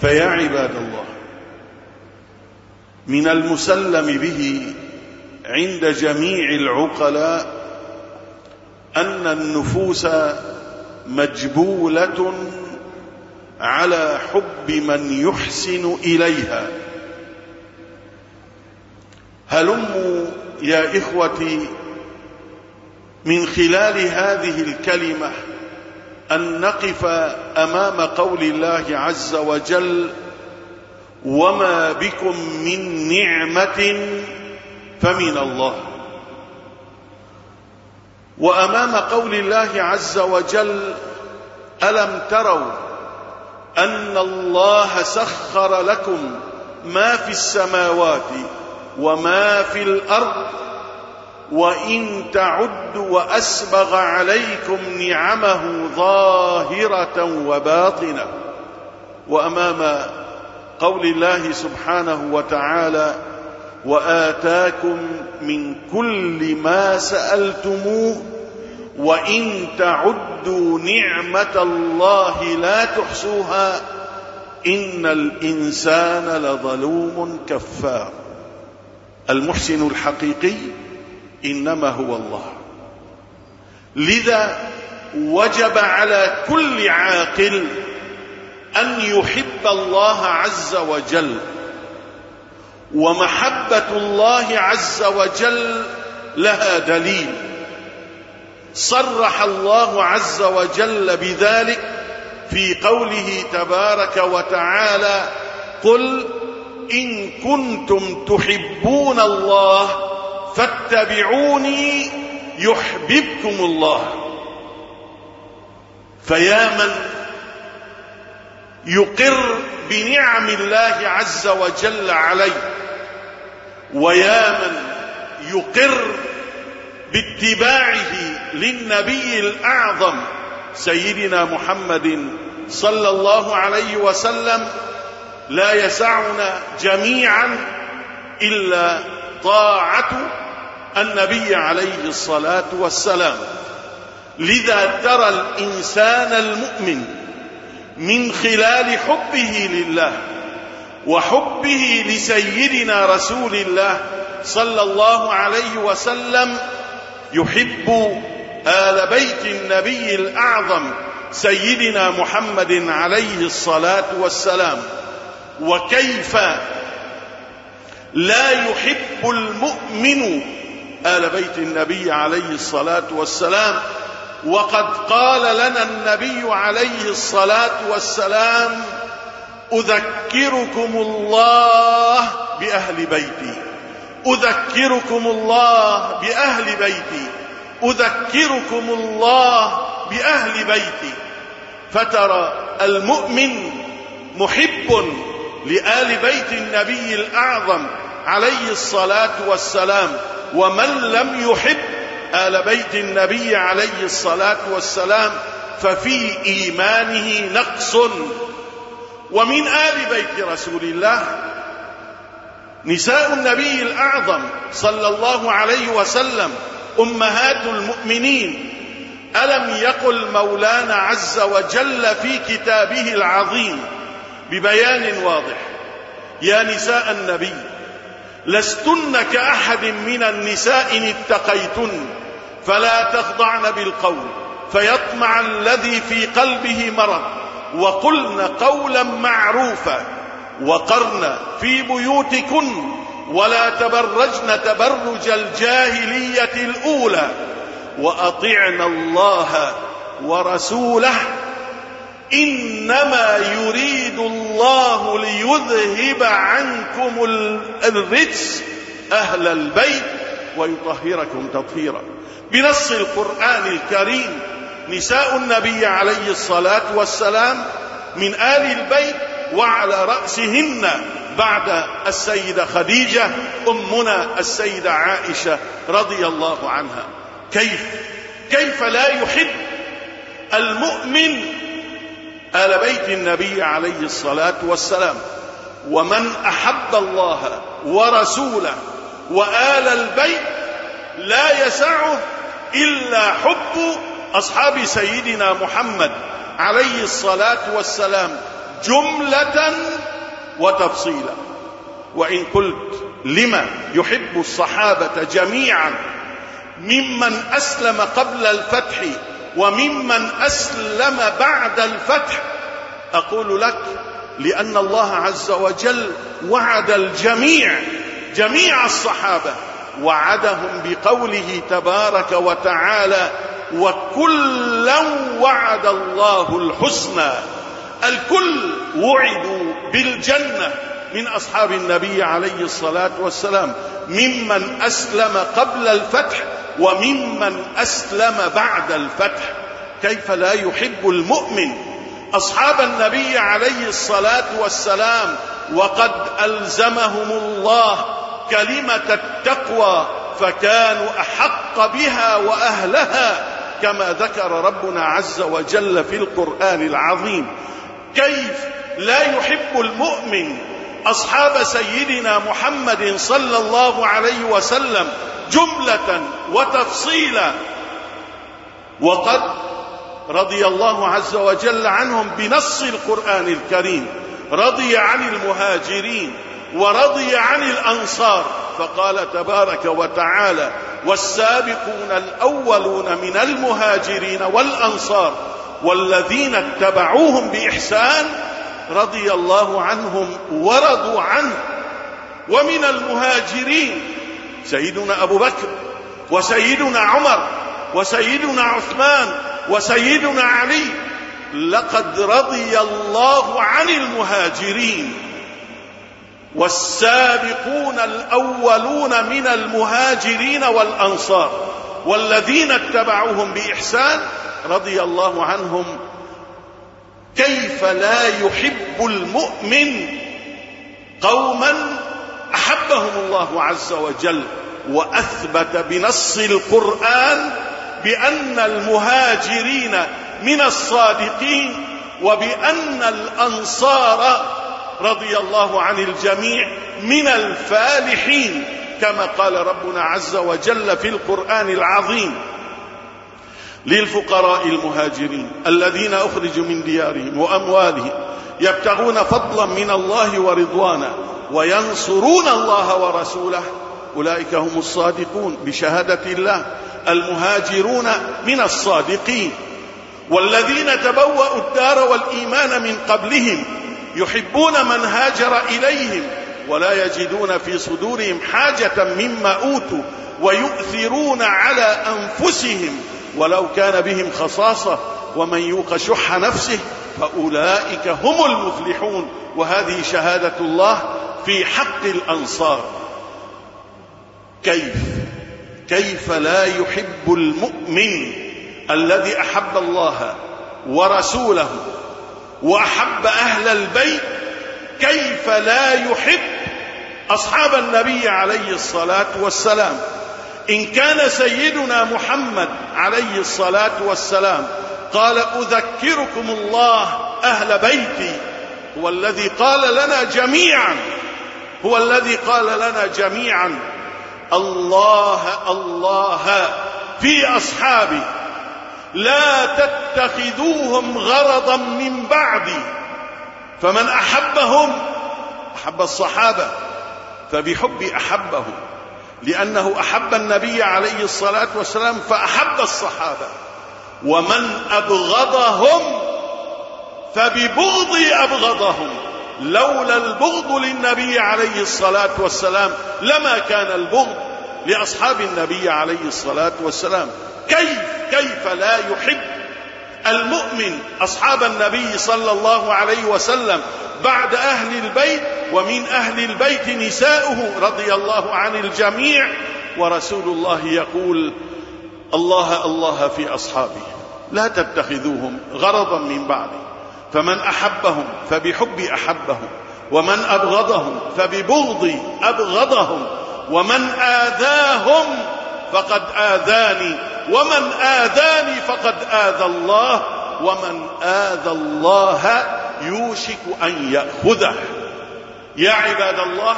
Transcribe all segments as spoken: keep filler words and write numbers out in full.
فيا عباد الله، من المسلم به عند جميع العقلاء أن النفوس مجبولة على حب من يحسن إليها. هلموا يا إخوتي من خلال هذه الكلمة أن نقف أمام قول الله عز وجل: وما بكم من نعمة فمن الله. وأمام قول الله عز وجل: ألم تروا أن الله سخر لكم ما في السماوات وما في الأرض وإن تعدوا وأسبغ عليكم نعمه ظاهرة وباطنة. وأمام قول الله سبحانه وتعالى: وآتاكم من كل ما سألتموه وإن تعدوا نعمة الله لا تحصوها إن الإنسان لظلوم كفار. المحسن الحقيقي إنما هو الله. لذا وجب على كل عاقل أن يحب الله عز وجل، ومحبة الله عز وجل لها دليل صرح الله عز وجل بذلك في قوله تبارك وتعالى: قل إن كنتم تحبون الله فاتبعوني يحببكم الله. فيا من يقر بنعم الله عز وجل عليه، ويا من يقر باتباعه للنبي الأعظم سيدنا محمد صلى الله عليه وسلم، لا يسعنا جميعا إلا طاعة النبي عليه الصلاة والسلام. لذا ترى الإنسان المؤمن من خلال حبه لله وحبه لسيدنا رسول الله صلى الله عليه وسلم يحب آل بيت النبي الأعظم سيدنا محمد عليه الصلاة والسلام. وكيف لا يحب المؤمن آل بيت النبي عليه الصلاة والسلام وقد قال لنا النبي عليه الصلاة والسلام: أذكركم الله بأهل بيتي، أذكركم الله بأهل بيتي، أذكركم الله بأهل بيتي. فترى المؤمن محب لآل بيت النبي الأعظم عليه الصلاة والسلام، ومن لم يحب آل بيت النبي عليه الصلاة والسلام ففي إيمانه نقص. ومن آل بيت رسول الله نساء النبي الأعظم صلى الله عليه وسلم أمهات المؤمنين. ألم يقل مولانا عز وجل في كتابه العظيم ببيان واضح: يا نساء النبي لستن كأحد من النساء إن اتقيتن فلا تخضعن بالقول فيطمع الذي في قلبه مرض وقلن قولا معروفا وقرن في بيوتكن ولا تبرجن تبرج الجاهلية الأولى وأطعن الله ورسوله إنما يريد الله ليذهب عنكم الرجس أهل البيت ويطهركم تطهيرا. بنص القرآن الكريم نساء النبي عليه الصلاة والسلام من آل البيت، وعلى رأسهن بعد السيدة خديجة أمنا السيدة عائشة رضي الله عنها. كيف كيف لا يحب المؤمن آل بيت النبي عليه الصلاة والسلام؟ ومن أحب الله ورسوله وآل البيت لا يسعه إلا حب أصحاب سيدنا محمد عليه الصلاة والسلام جملة وتفصيلا. وإن قلت لما يحب الصحابة جميعا ممن أسلم قبل الفتح وممن أسلم بعد الفتح، أقول لك لأن الله عز وجل وعد الجميع، جميع الصحابة وعدهم بقوله تبارك وتعالى: وكلا وعد الله الحسنى. الكل وعدوا بالجنة من أصحاب النبي عليه الصلاة والسلام، ممن أسلم قبل الفتح وممن أسلم بعد الفتح. كيف لا يحب المؤمن أصحاب النبي عليه الصلاة والسلام وقد ألزمهم الله كلمة التقوى فكانوا أحق بها وأهلها، كما ذكر ربنا عز وجل في القرآن العظيم. كيف لا يحب المؤمن أصحاب سيدنا محمد صلى الله عليه وسلم جملة وتفصيلا، وقد رضي الله عز وجل عنهم بنص القرآن الكريم. رضي عن المهاجرين ورضي عن الأنصار، فقال تبارك وتعالى: والسابقون الأولون من المهاجرين والأنصار والذين اتبعوهم بإحسان رضي الله عنهم ورضوا عنه. ومن المهاجرين سيدنا أبو بكر وسيدنا عمر وسيدنا عثمان وسيدنا علي. لقد رضي الله عن المهاجرين. والسابقون الأولون من المهاجرين والأنصار والذين اتبعوهم بإحسان رضي الله عنهم. كيف لا يحب المؤمن قوما أحبهم الله عز وجل وأثبت بنص القرآن بأن المهاجرين من الصادقين وبأن الأنصار رضي الله عن الجميع من الفالحين، كما قال ربنا عز وجل في القرآن العظيم: للفقراء المهاجرين الذين أخرجوا من ديارهم وأموالهم يبتغون فضلا من الله ورضوانا وينصرون الله ورسوله أولئك هم الصادقون بشهادة الله. المهاجرون من الصادقين. والذين تبوأوا الدار والإيمان من قبلهم يحبون من هاجر إليهم ولا يجدون في صدورهم حاجة مما أوتوا ويؤثرون على أنفسهم ولو كان بهم خصاصة ومن يوق شح نفسه فأولئك هم المفلحون. وهذه شهادة الله في حق الأنصار. كيف كيف لا يحب المؤمن الذي أحب الله ورسوله وأحب أهل البيت، كيف لا يحب أصحاب النبي عليه الصلاة والسلام؟ إن كان سيدنا محمد عليه الصلاة والسلام قال: أذكركم الله أهل بيتي، هو الذي قال لنا جميعا هو الذي قال لنا جميعا الله الله في أصحابي لا تتخذوهم غرضا من بعدي. فمن أحبهم أحب الصحابة، فبحب أحبهم، لأنه أحب النبي عليه الصلاة والسلام فأحب الصحابة. ومن أبغضهم فببغضي أبغضهم. لولا البغض للنبي عليه الصلاة والسلام لما كان البغض لأصحاب النبي عليه الصلاة والسلام. كيف كيف لا يحب المؤمن أصحاب النبي صلى الله عليه وسلم بعد أهل البيت، ومن أهل البيت نساؤه رضي الله عن الجميع، ورسول الله يقول: الله الله في أصحابه لا تتخذوهم غرضا من بعدي. فمن أحبهم فبحب أحبهم، ومن أبغضهم فببغض أبغضهم، ومن آذاهم فقد آذاني، ومن آذاني فقد آذى الله، ومن آذى الله يوشك أن يأخذه. يا عباد الله،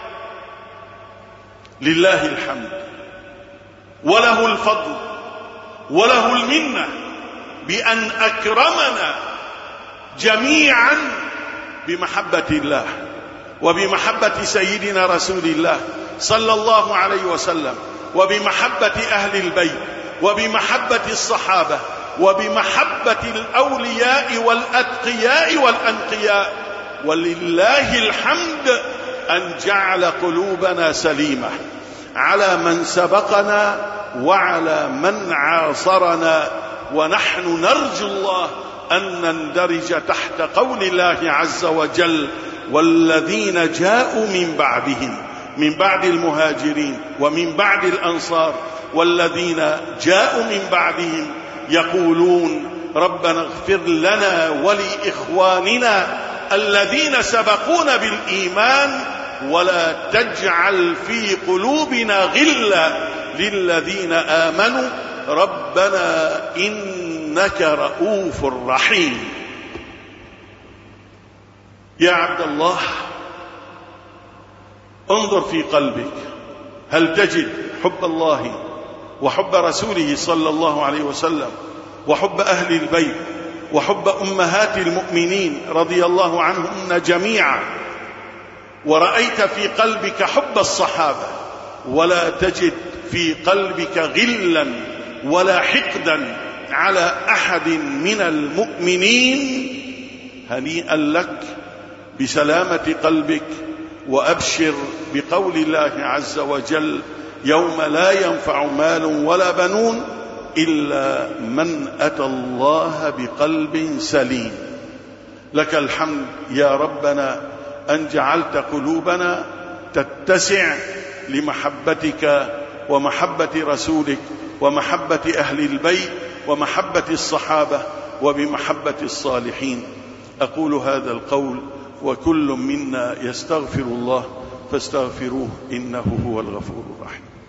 لله الحمد وله الفضل وله المنة بأن أكرمنا جميعا بمحبة الله وبمحبة سيدنا رسول الله صلى الله عليه وسلم، وبمحبة أهل البيت، وبمحبة الصحابة، وبمحبة الأولياء والأتقياء والأنقياء. ولله الحمد أن جعل قلوبنا سليمة على من سبقنا وعلى من عاصرنا، ونحن نرجو الله أن نندرج تحت قول الله عز وجل: والذين جاءوا من بعدهم، من بعد المهاجرين ومن بعد الأنصار، والذين جاءوا من بعدهم يقولون: ربنا اغفر لنا ولإخواننا الذين سبقونا بالإيمان ولا تجعل في قلوبنا غلا للذين آمنوا ربنا إنك رؤوف رحيم. يا عبد الله، انظر في قلبك، هل تجد حب الله وحب رسوله صلى الله عليه وسلم وحب أهل البيت وحب أمهات المؤمنين رضي الله عنهن جميعا، ورأيت في قلبك حب الصحابة، ولا تجد في قلبك غلا ولا حقدا على أحد من المؤمنين، هنيئا لك بسلامة قلبك، وأبشر بقول الله عز وجل: يوم لا ينفع مال ولا بنون إلا من أتى الله بقلب سليم. لك الحمد يا ربنا أن جعلت قلوبنا تتسع لمحبتك ومحبة رسولك ومحبة أهل البيت ومحبة الصحابة وبمحبة الصالحين. أقول هذا القول وكل منا يستغفر الله فاستغفروه إنه هو الغفور الرحيم.